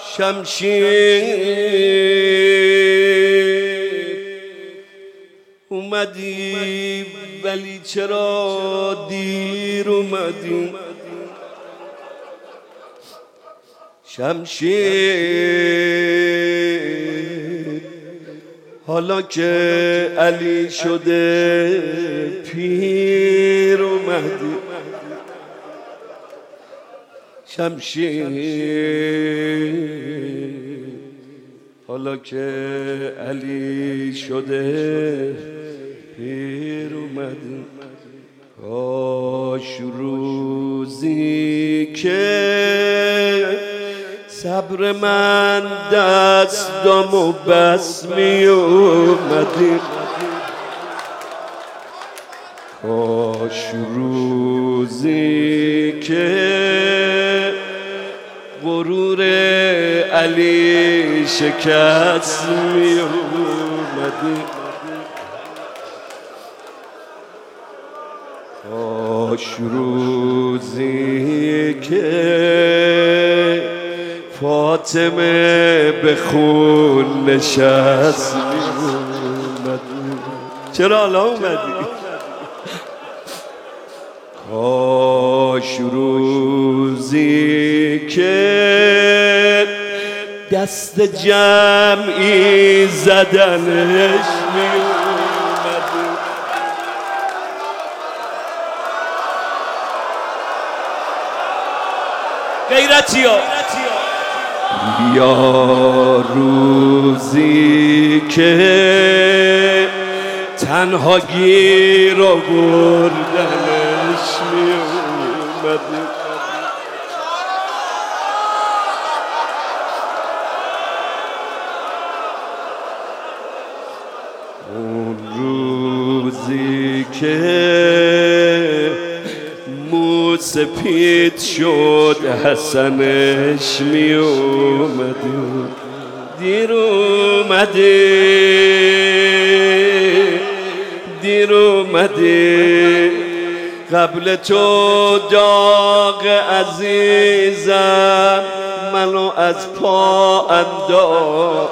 شمشیر اومدی ولی چرا دیر اومدی؟ شمشیر حالا که علی شده پیر اومدی. شمشیر حالا که علی شده پیر اومدی. کاش روزی که صبر من دستامو بس می اومدی. کاش روزی که غرور علی شکست می اومدی. کاش روزی که فاطمه به خون نشست می اومدی. چرا حالا اومدی؟ کاش روزی که دست جمعی زدنش می اومدی. غیرتی ها یا روزی که تنها گیر آوردنش می اومدی. اون روزی که سپید شد حسنش می اومدی. دیر اومدی دیر اومدی. قبل تو داغ عزیزم منو از پا انداخت.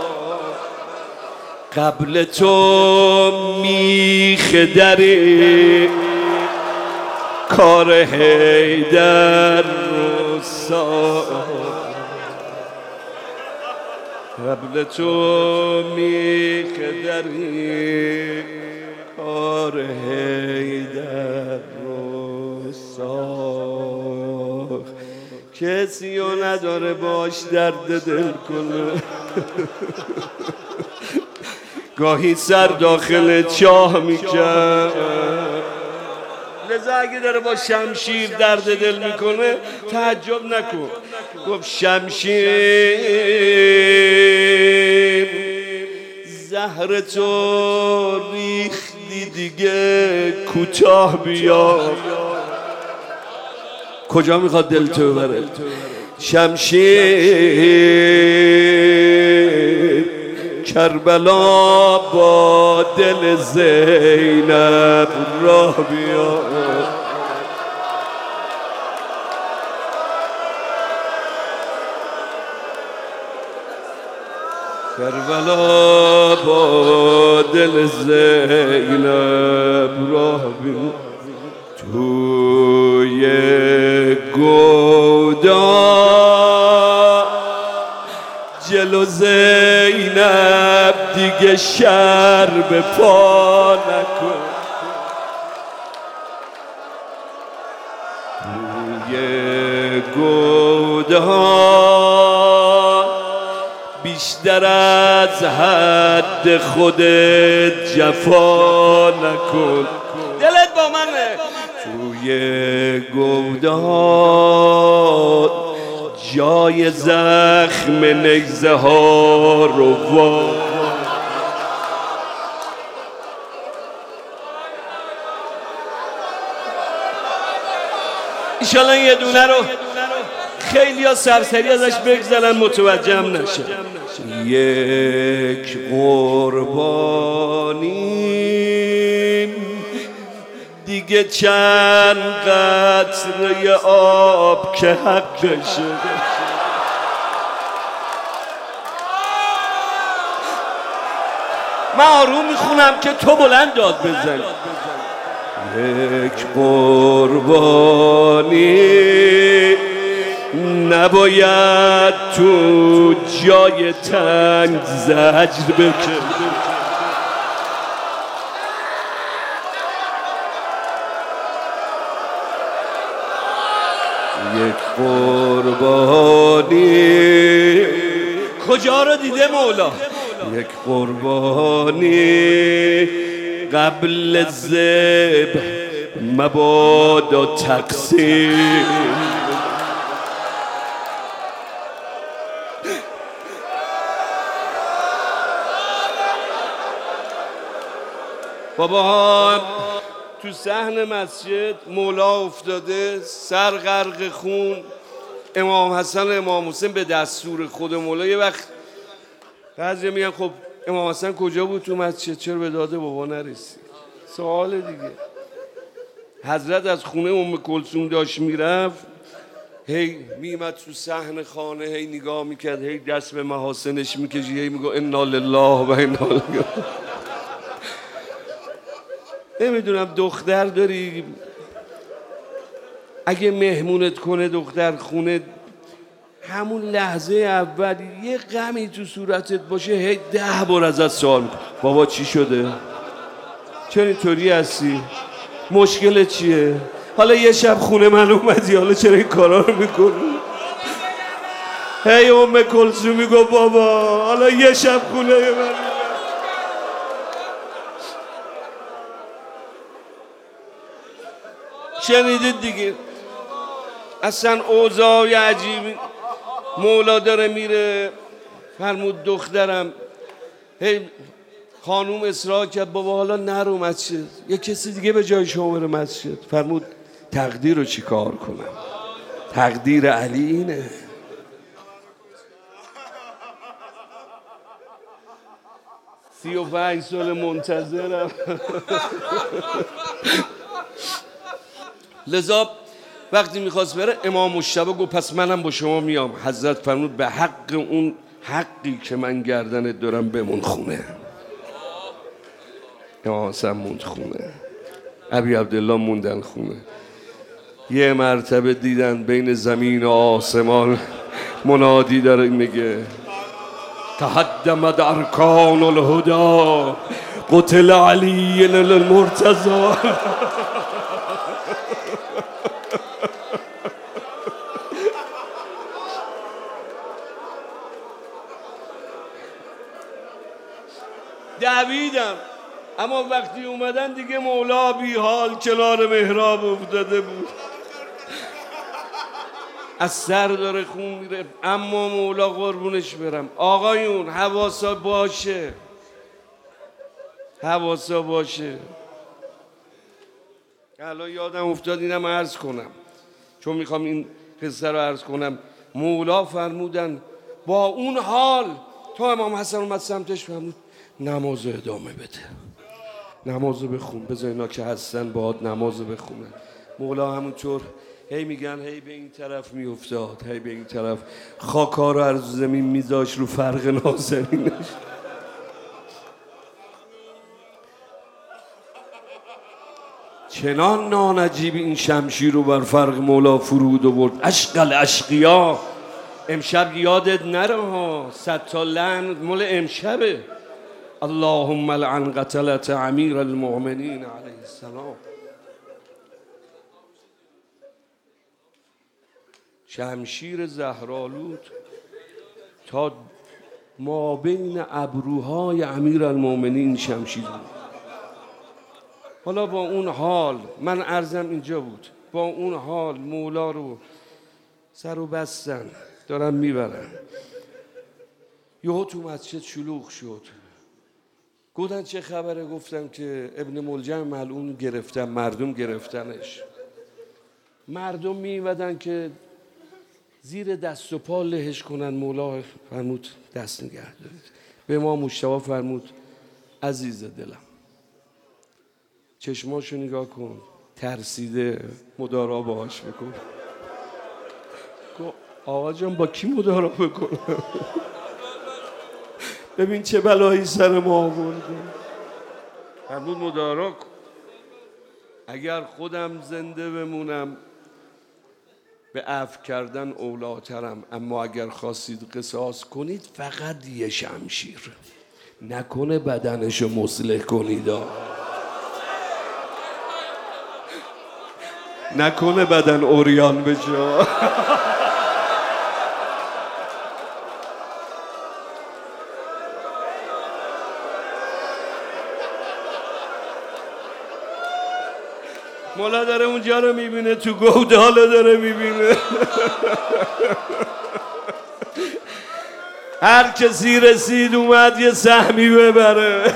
قبل تو میخ دری کار حیدر رو ساخت. قبل تو میخ دری کار حیدر رو ساخت. کسی رو نداره باش درد دل کنه. گاهی سر داخل چاه میکرد. لذا اگه داره با شمشیر درد دل میکنه تعجب نکن. گفت شمشیر زهر تو ریختی دیگه کوتاه بیا. کجا میخواد دل تو بره؟ شمشیر کربلا با دل زینب راه بیا. کربلا با دل زینب راه بیا. توی گودا جلو زینب دیگه شر به پا نکن. توی گودا بیشتر از حد خودت جفا نکن. دلت با منه. توی گودان جای زخم نگزه ها رو وا. ایشالا یه دونه رو خیلی ها سرسری ازش بگذارن متوجهم نشه. یک قربانی دیگه چند قطره آب که حقشه. من آروم میخونم که تو بلند داد بزنی. یک قربانی نباید تو جای تنگ زجر بکشه. یک قربانی کجا رو دیده مولا؟ یک قربانی قبل ذبح مبادا تقسیم. بابا تو صحن مسجد مولا افتاده، سر غرق خون، امام حسن و امام حسین به دستور خود مولا. یه وقت بعضی میگن خب امام حسن کجا بود تو مسجد، چرا به داد بابا نرسید؟ سوال دیگه. حضرت از خونه ام کلثوم داشت میرفت، هی میمد تو صحن خانه، هی نگاه میکرد، هی دست به محاسنش میکشید، هی میگو انا لله و انا الیه. نمیدونم دختر داری، اگه مهمونت کنه دختر خونه، همون لحظه اول یه غمی تو صورتت باشه، هی 10 بار ازت سوال میکنه بابا چی شده؟ چرا اینطوری هستی؟ مشکلت چیه؟ حالا یه شب خونه من اومدی، حالا چرا این کارا رو میکنی؟ هی ام کلثوم میگو بابا حالا یه شب خونه من. شنیدید دیگه، اصلا اوضاع عجیبی. مولا داره میره، فرمود دخترم، هی خانوم اصرار کرد بابا حالا نرو مسجد، یه کسی دیگه به جای شما بره مسجد. فرمود تقدیر رو چی کار کنم؟ تقدیر علی اینه. سی و 5 سال منتظرم. لذا وقتی میخواست بره امام مجتبی گفت پس منم با شما میام. حضرت فرمود به حق اون حقی که من گردنت دارم بمون خونه. امام حسن موند خونه، ابی عبدالله موندن خونه. یه مرتبه دیدن بین زمین و آسمان منادی داره میگه تهدمت ارکان الهدی قتل علی المرتضی. دویدم، اما وقتی اومدن دیگه مولا بی حال کنار محراب افتاده بود، از سر داره خون میره. اما مولا قربونش برم آقایون حواسا باشه، حواسا باشه. الان یادم افتاد اینم عرض کنم، چون میخوام این قصه رو عرض کنم. مولا فرمودن با اون حال تا امام حسن اومد سمتش فرمود نمازو ادامه بده، نمازو بخون، بذار اینا که هستن باهات نمازو بخونن. مولا همونطور هی میگن هی به این طرف میافتاد، هی به این طرف، خاکا رو از زمین میذاش رو فرق نازنینش. چنان نانجیب این شمشیر رو بر فرق مولا فرود آورد. اشقل اشقیا، امشب یادت نره ها، 100 تا لعن مال امشبه. اللهم لعن قتلت امیر المؤمنین علیه السلام. شمشیر زهرآلود تا ما بین ابروهای امیر المؤمنین شمشیر بود. حالا با اون حال، من عرضم اینجا بود، با اون حال مولا رو سر و بستن دارن میبرن. یهو تو مسجد شلوغ شد، گفتن چه خبره؟ گفتن که ابن ملجم ملعون گرفتن، مردم گرفتنش. مردم میومدن که زیر دست و پا لهش کنن. مولا فرمود دست نگه دارید. به ما مجتبی فرمود عزیز دلم، چشماشو نگاه کن، ترسیده، مدارا باهاش بکن. آقا جان با کی مدارا بکنم؟ ببین چه بلایی سر ما آورده. فرمود مدارا کن، اگر خودم زنده بمونم به عفو کردن اولاترم، اما اگر خواستید قصاص کنید فقط یه شمشیر، نکنه بدنشو مصلح کنید، نکنه بدن اوریان بشه. مولا داره اونجا رو میبینه، تو گوداله داره میبینه. هر کسی رسید اومد یه سهمی ببره.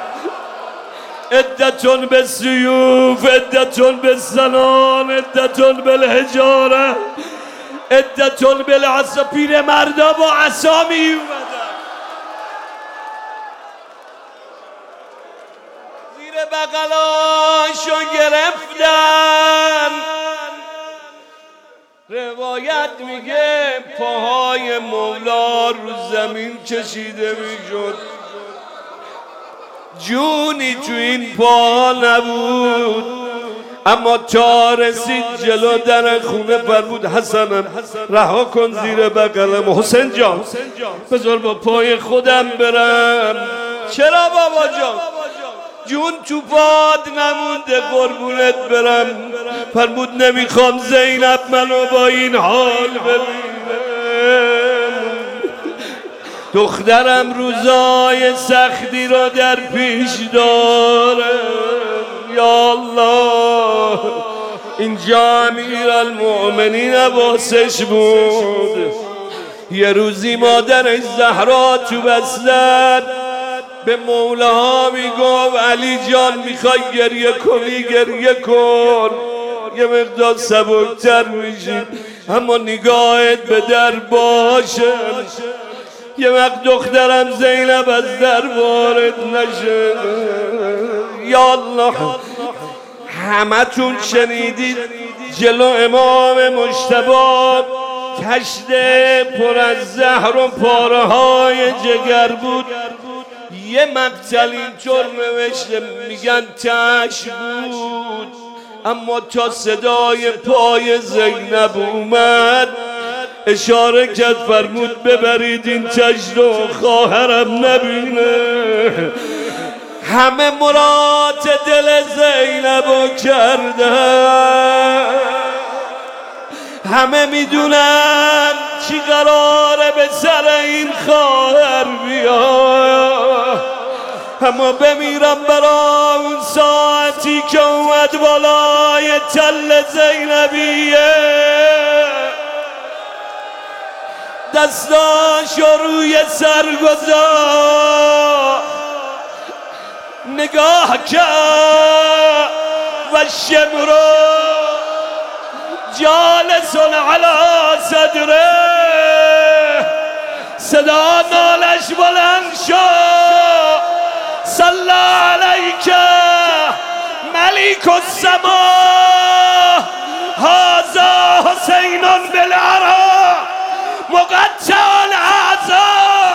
عدتون به سیوف، عدتون به سنان، عدتون بالحجاره، عدتون بالعصا. پیر مردا با عصا می اومدن، زیر بغلاشو گرفتن. روایت میگه پاهای مولا رو زمین کشیده میشد، جونی تو این پا نبود. اما تا رسید جلو در خونه فرمود حسنم رها کن زیر بغلم. حسین جان بذار با پای خودم برم. چرا بابا جان؟ جون تو پاد نمونده قربونت برم. فرمود نمیخوام زینب منو با این حال ببینه. دخترم روزای سختی را در پیش داره. یا الله، اینجا امیرالمؤمنین عباسش بود. یه روزی مادرش زهرا تو بستر به مولاها میگفت علی جان میخوای گریه کنی گریه کن، یه مقدار سبکتر میشی، اما نگاهت به در باشه. یه وقت دخترم زینب از در وارد نشه. یا الله، همه تون شنیدید جلو امام مجتبی کشت پر از زهر و پاره های جگر بود. یه مقتل اینطور نوشته میگن تش بود، اما تا صدای پای زینب اومد اشاره کرد فرمود ببرید این تش رو خواهرم نبینه. همه مراد دل زینبو کردن، همه میدونن چی قراره به سر این خواهر بیاد، اما بمیرم برا اون ساعتی که اومد بالای تل زینبیه، دستاشو روی سر گذاشت، نگاه کرد و شمرو جالس علی صدره. صدا نالش بلند شد صلی علیک ملیک السما هذا حسین بالعرا مقطع الاعضاء.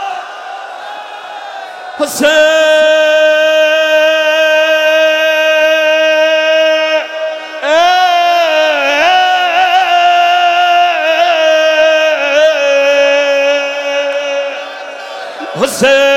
حسین حسین